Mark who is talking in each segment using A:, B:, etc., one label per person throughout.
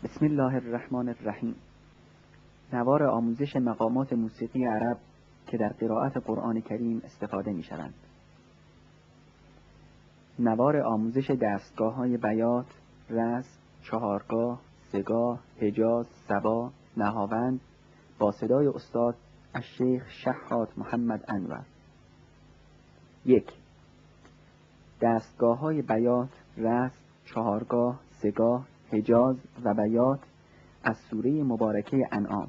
A: بسم الله الرحمن الرحیم. نوار آموزش مقامات موسیقی عرب که در قرائت قرآن کریم استفاده می شوند. نوار آموزش دستگاه‌های بیات، رس، چهارگاه، سگاه، حجاز، سبا، نهاوند با صدای استاد الشیخ شحات محمد انور. 1. دستگاه‌های بیات، رس، چهارگاه، سگاه، حجاز و بیات از سوره مبارکه انعام.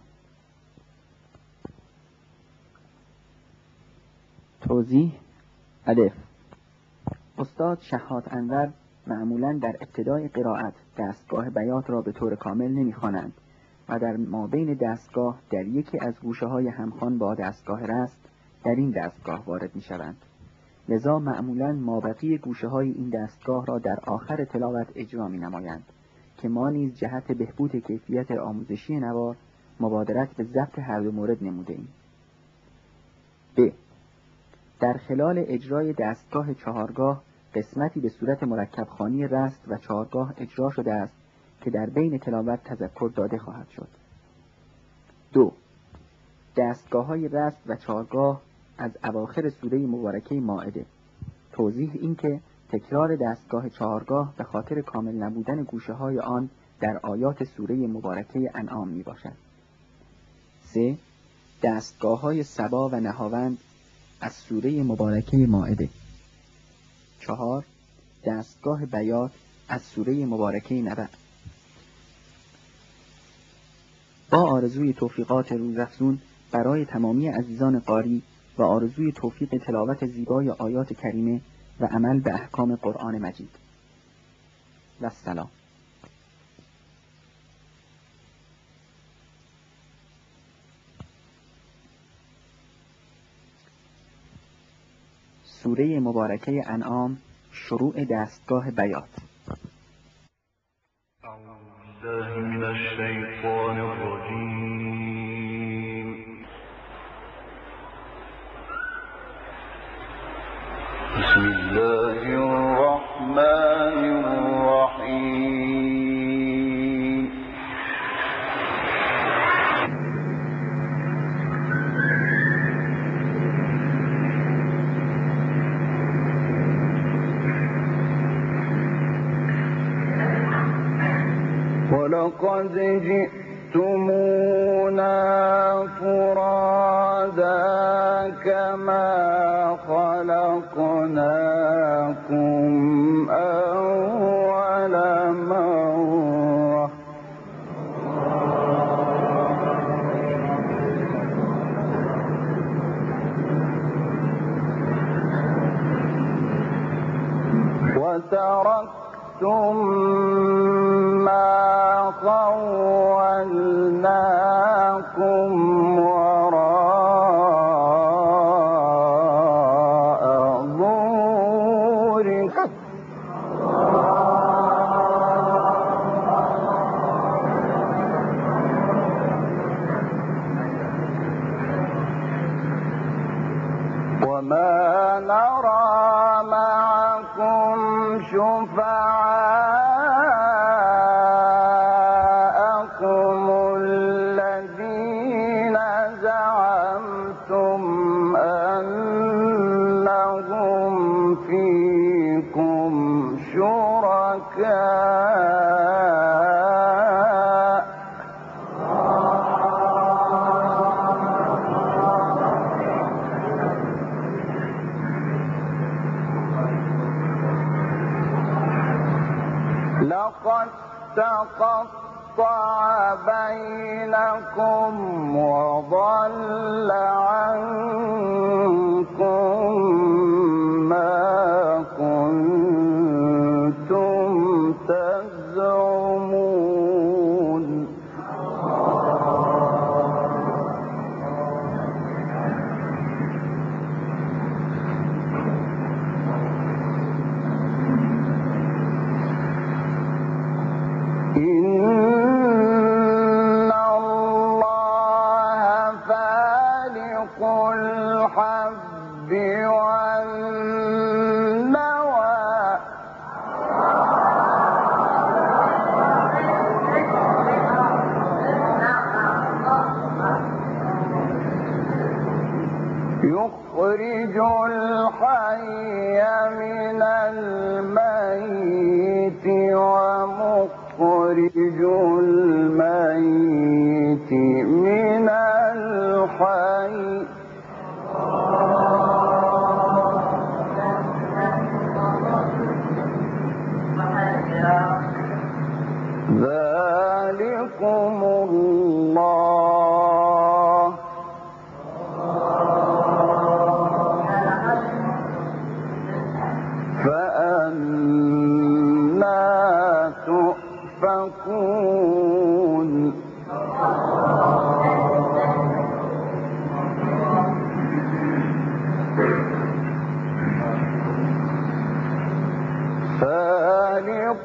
A: توضیح: الف. استاد شحات انور معمولاً در ابتدای قرائت دستگاه بیات را به طور کامل نمی‌خوانند و در مابین دستگاه در یکی از گوشه‌های همخوان با دستگاه رس در این دستگاه وارد می‌شوند. لذا معمولاً مابقی گوشه‌های این دستگاه را در آخر تلاوت اجرا می‌نمایند که ما نیز جهت بهبود کیفیت آموزشی نوار مبادرت به ضبط هر دو مورد نموده ایم. ب. در خلال اجرای دستگاه چهارگاه قسمتی به صورت مرکب خوانی رست و چهارگاه اجرا شده است که در بین تلاوت تذکر داده خواهد شد. 2. دستگاه‌های رست و چهارگاه از اواخر سوره مبارکه مائده. توضیح این که تکرار دستگاه چهارگاه به خاطر کامل نبودن گوشه‌های آن در آیات سوره مبارکه انعام می باشد. 3. دستگاه‌های سبا و نهاوند از سوره مبارکه مائده. 4. دستگاه بیات از سوره مبارکه نبأ. با آرزوی توفیقات روزافزون برای تمامی عزیزان قاری و آرزوی توفیق تلاوت زیبای آیات کریمه و عمل به احکام قرآن مجید. و السلام. سوره مبارکه انعام، شروع دستگاه بیات.
B: اعوذ بالله من الشیطان الرجیم. بسم الله الرحمن الرحیم. ولقد جئتمونا فرادا كما خلقناكم أول مرة وتركتم خولناكم وراء ظهوركم وما نرى معكم شفعاءكم الذين زعمتم أنهم فيكم شركاء لقد تقطع بينكم وضل عنكم ما كنتم تزعمون إن الله فالق الحب والنوى ومخرج الميت من الحي ذلكم الله فأنا تؤفكون فالق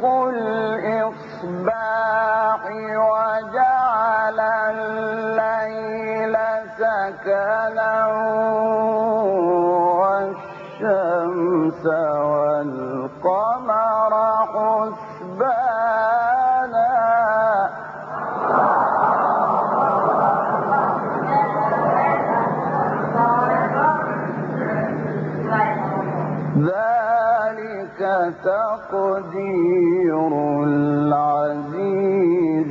B: الإصباح وجعل الليل سكنا والشمس والقمر حسبانا ذلك تقدير العزيز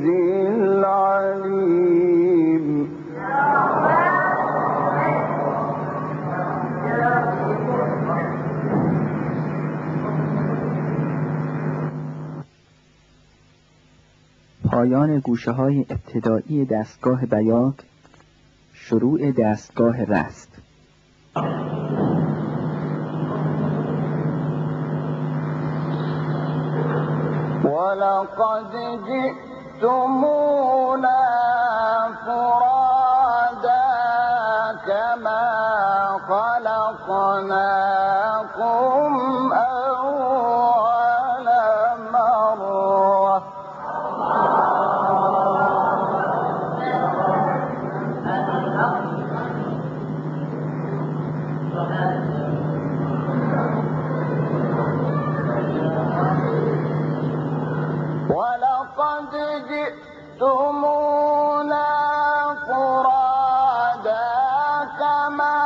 B: العليم
A: پایان گوشه‌های ابتدایی دستگاه بیاک، شروع دستگاه رست.
B: ولقد جئتمونا فرادا كما خلقناكم أول مرة ولقد جئتمونا فرادا كما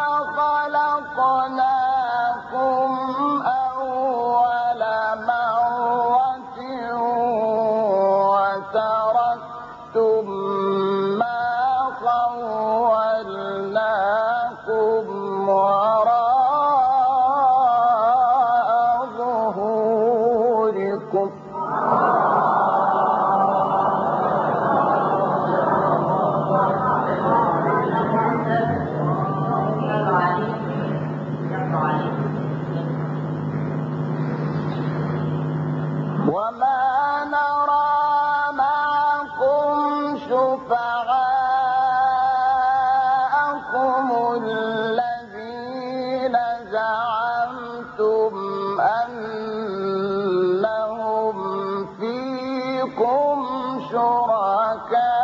B: خلقناكم أول مرة وتركتم ما خولناكم وراء ظهوركم وما نرى معكم شفعاءكم الذين زعمتم أنهم فيكم شركاء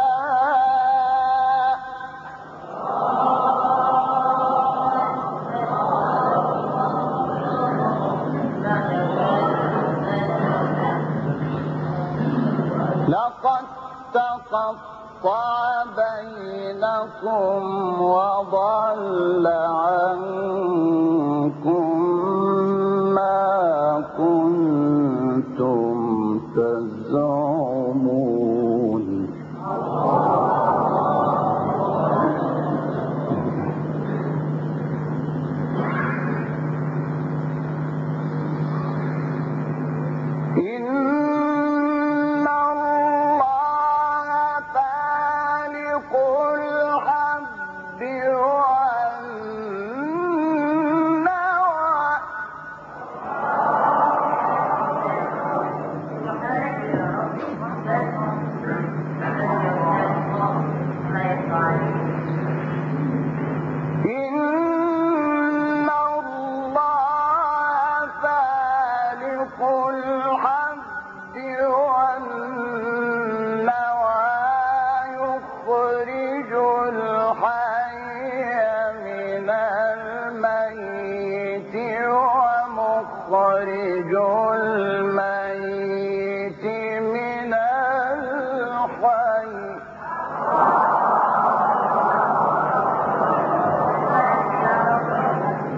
B: لقد تقطع بينكم وضل عنكم ما كنتم تزعمون إن الله فالق الحب والنوى إن الله فالق الحب والنوى يخرج الحي من الميت ومخرج الميت من الحي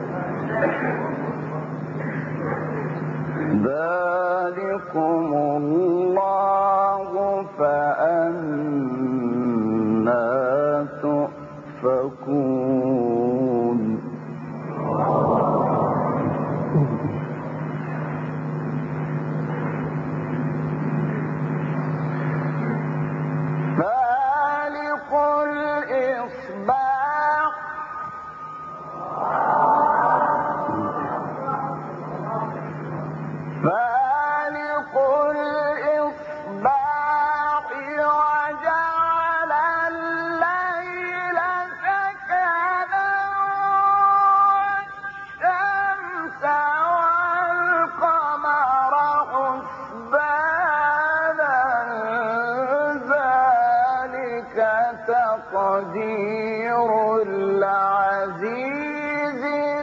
B: ذلكم الله فأنى تؤفكون فالق الإصباح فالق الإصباح وجعل الليل سكنا والشمس والقمر حسبانا ذلك تقدير العزيز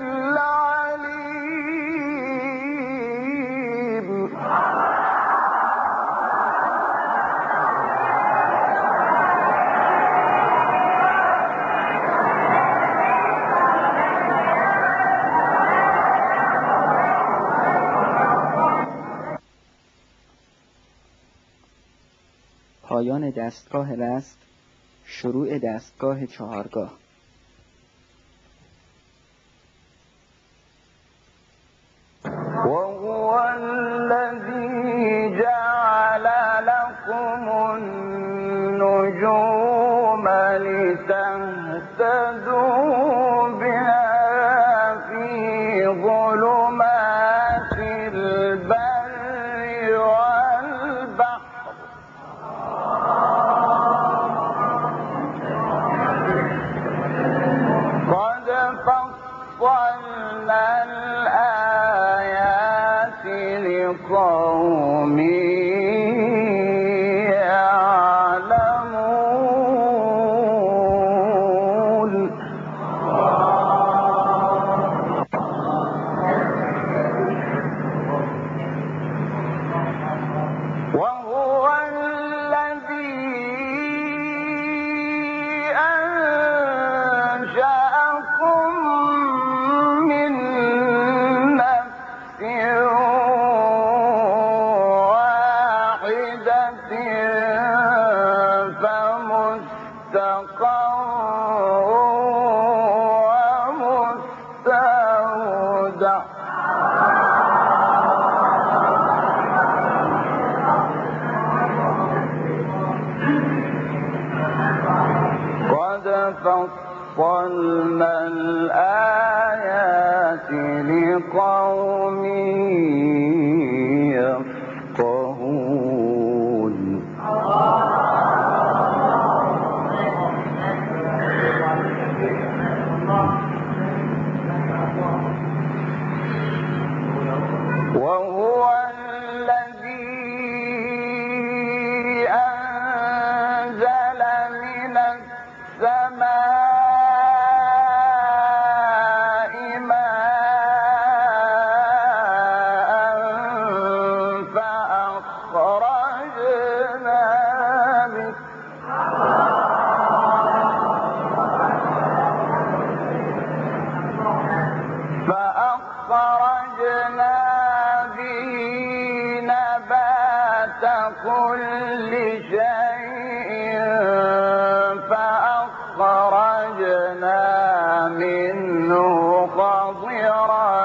B: العليم
A: پایان دستگاه رست، شروع دستگاه چهارگاه.
B: وهو الذي جعل لكم النجوم لتهتدوا بها في ظلمات البر والبحر قد فصلنا الآيات لقوم يعلمون وهو الذي أنشأكم من نفس واحدة فمستقر ومستودع قد فصلنا الآيات لقوم يفقهون وهو الذي أنزل من السماء ماء فأخرجنا به نبات كل شيء فأخرجنا منه خضرا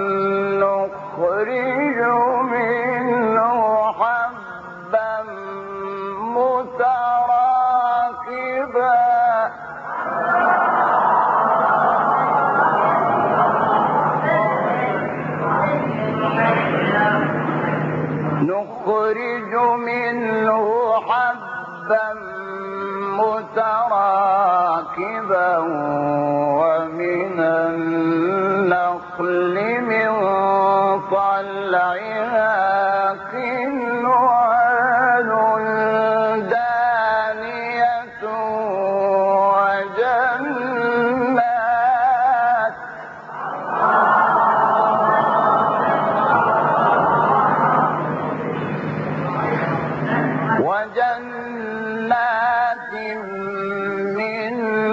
B: نخرج منه حبا متراكبا نخرج منه حبا متراكبا ومن النخل من طلعها قنوان دانية وجنات من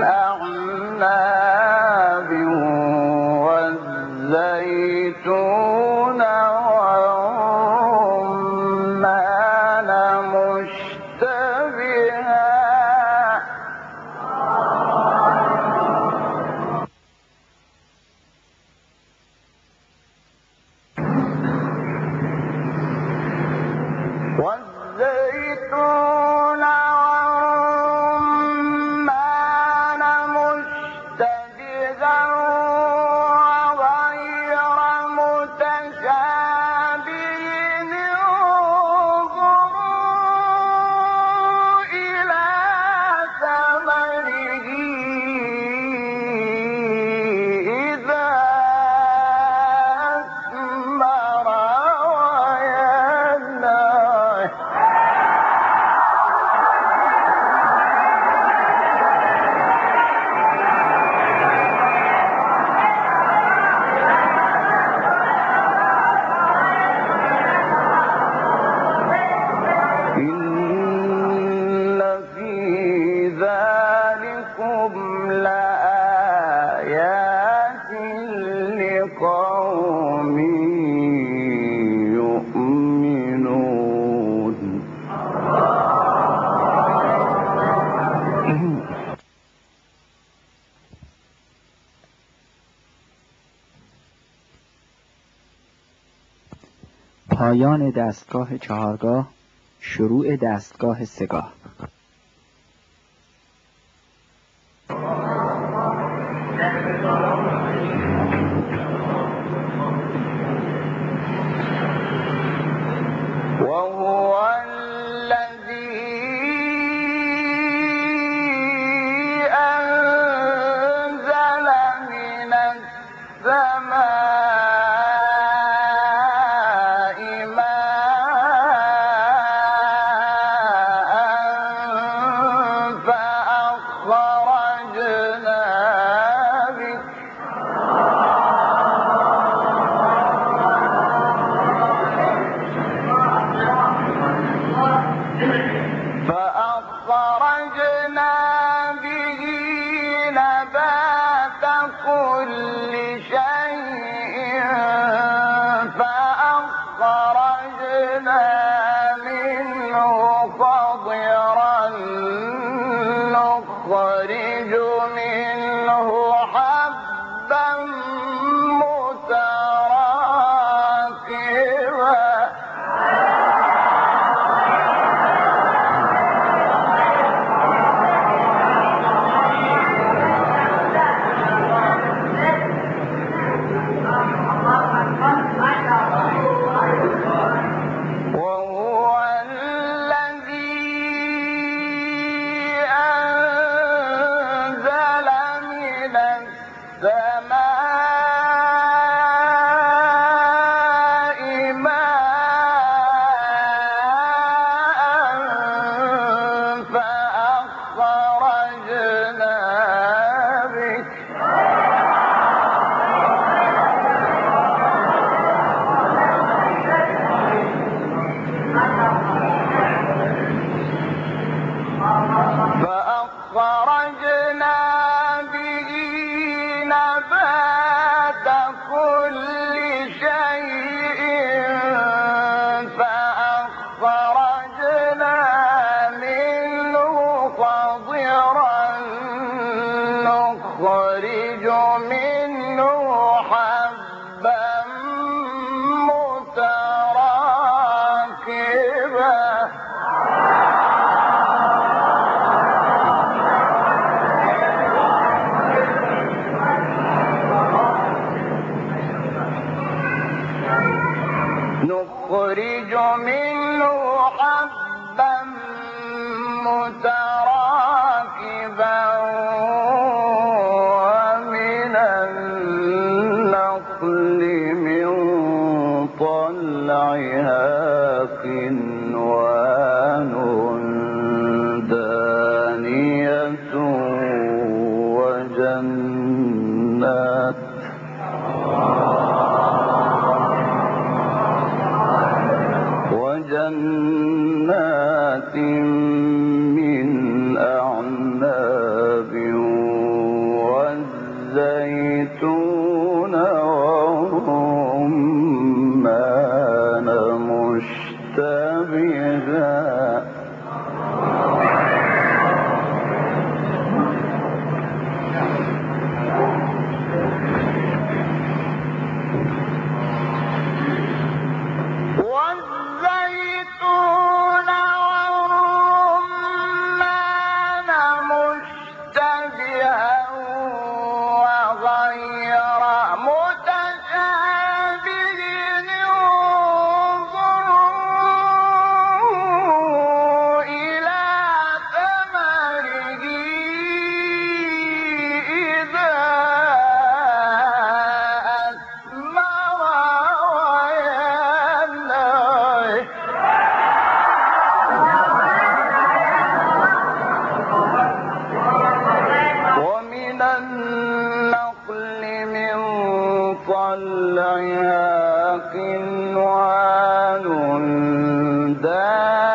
B: أعناب والزيتون والرمان والرمان مشتبها وغير متشابه انظروا إلى ثمره إذا أثمر وينعم. إن في ذلكم لآيات لقوم يؤمنون.
A: پایان دستگاه 4گاه، شروع دستگاه 3گاه.
B: وهو الذي أنزل من السماء ماء فأخرجنا به نبات كل شيء فأخرجنا منه خضرا نخرج منه حبا متراكبا فأخرجنا به نبات كل شيء فأخرجنا منه خضرا نخرج منه حبا متراكبا نخرج منه حبا متراكبا ومن النخل من طلعها قنوان دانية وجنات من أعناب والزيتون والرمان مشتبها والزيتون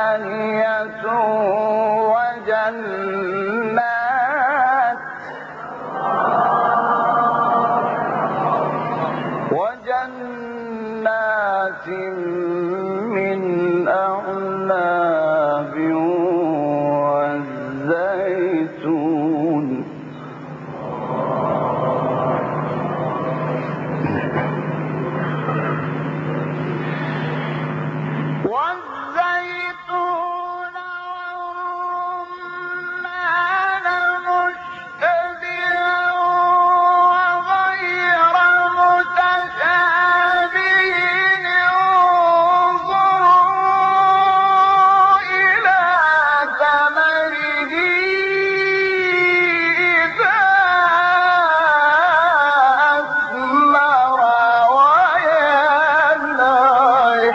B: ثانية وجنات من أعناب والزيتون والرمان مشتبها وغير متشابه انظروا إلى ثمره إذا أثمر وينعم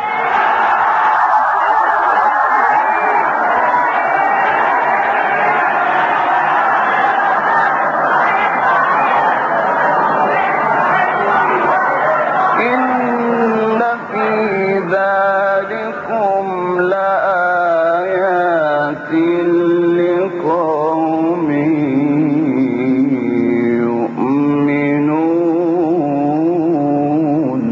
B: إن في ذلكم لآيات لقوم يؤمنون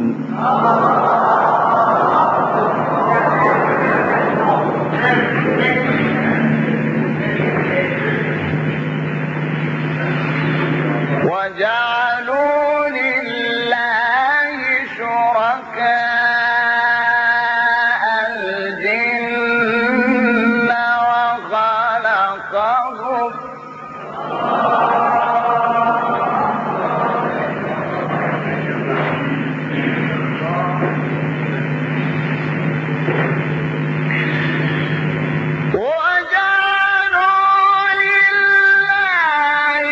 B: وجعلوا لله شركاء الجن وخلقهم وجعلوا لله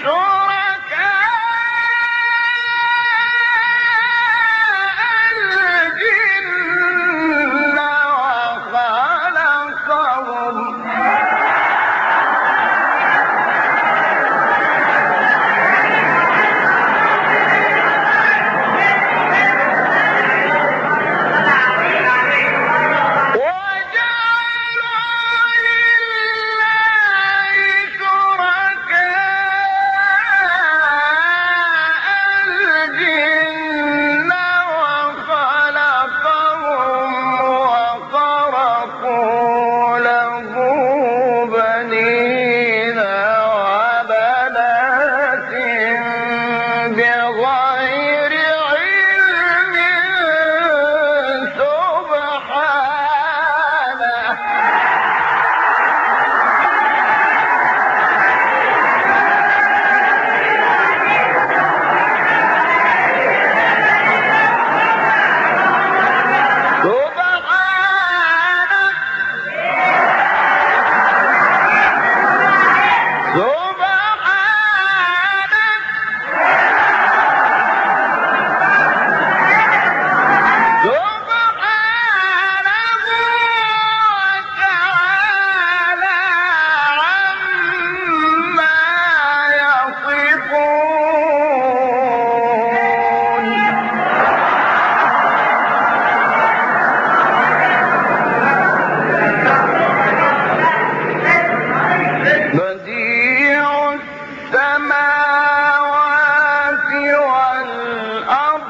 B: شركاء الجن وخلقهم وخرقوا له بنين وبنات بغير علم سبحانه بديع السماوات والأرض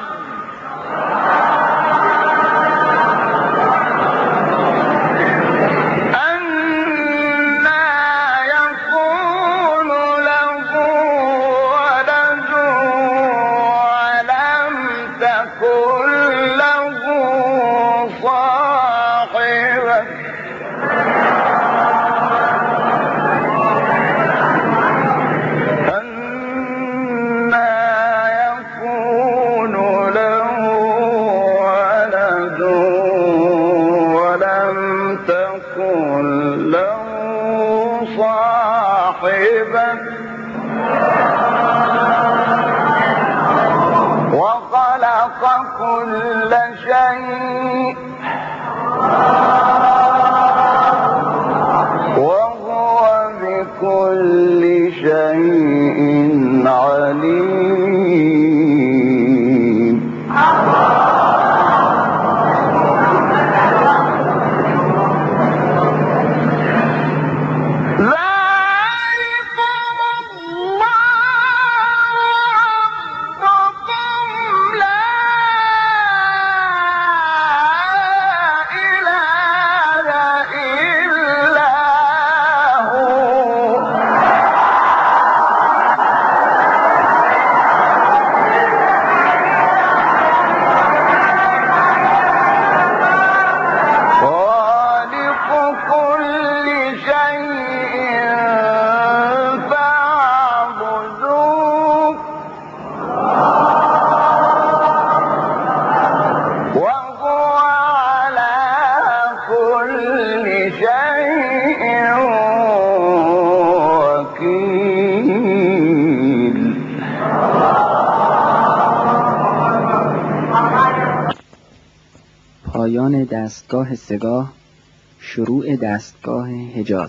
B: أنى يكون له ولد ولم تكن له صاحبة وخلق كل شيء وهو بكل شيء عليم
A: دستگاه سگاه، شروع دستگاه حجاز.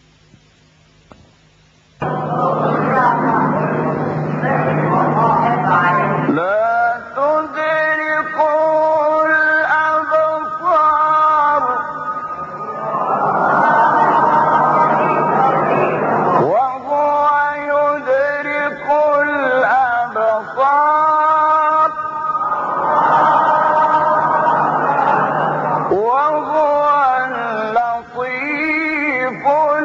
B: لا تدركه الأبصار وهو يدرك الأبصار وهو اللطيف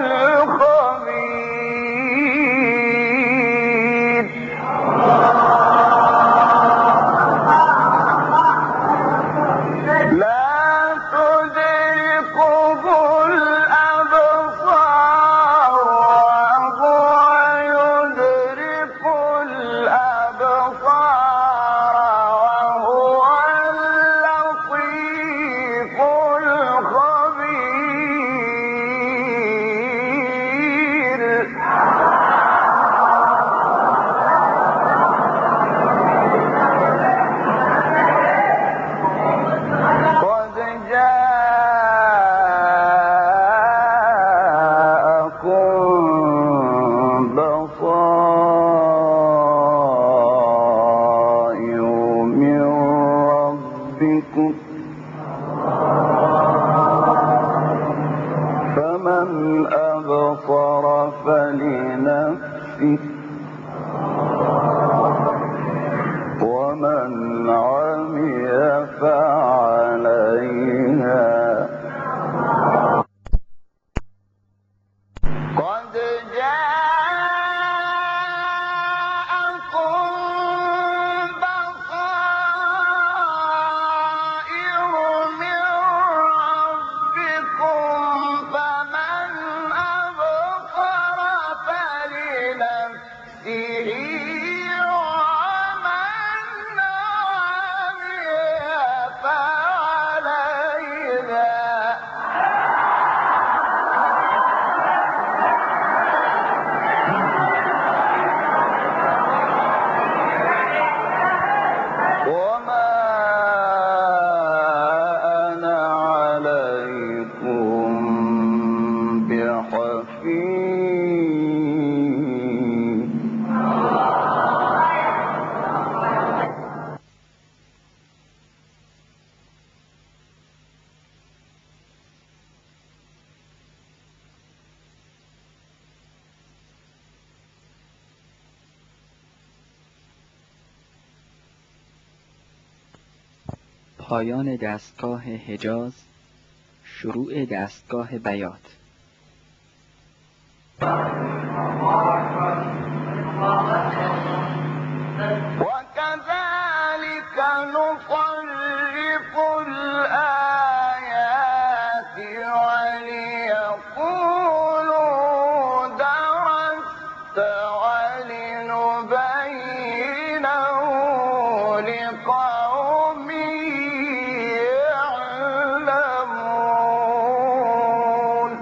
B: الخبير. لا تدركه الأبصار وهو يدرك الأبصار وهو اللطيف الخبير. قد جاءكم بصائر من ربكم فمن أبصر فلنفسه ومن عمي فعليها. قد جاءكم بصائر من ربكم فمن أبصر فلنفسه ومن عمي فعليها. وما أنا عليكم بحفيظ.
A: پایان دستگاه حجاز، شروع دستگاه بیات.
B: وكذلك نصرف الآيات وليقولوا درست ولنبينه لقوم يعلمون.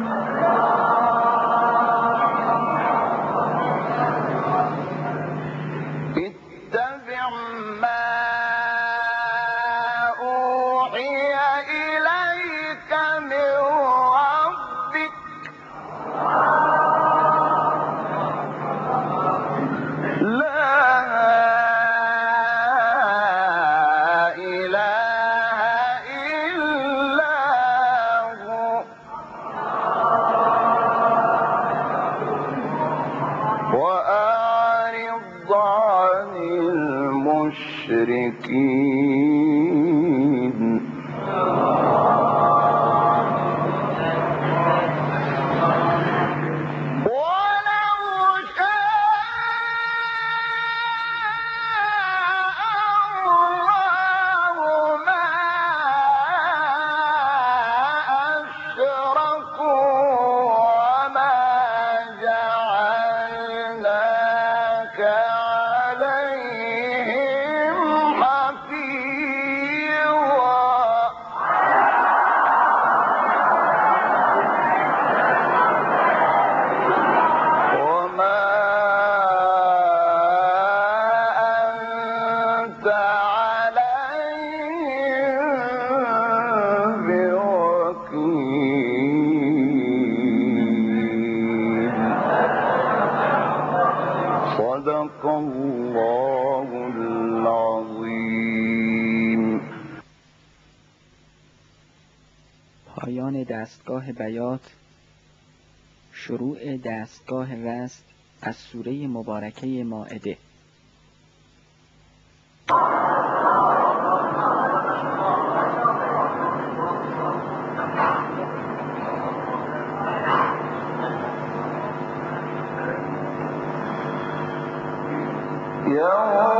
B: اتبع ما أوحي إليك من ربك لا إله إلا هو وأعرض عن المشركين. ولو شاء الله ما أشركوا وما جعلناك عليهم حفيظا. صدق الله العظیم.
A: پایان دستگاه بیات. شروع دستگاه رست از سوره مبارکه مائده.
B: یوم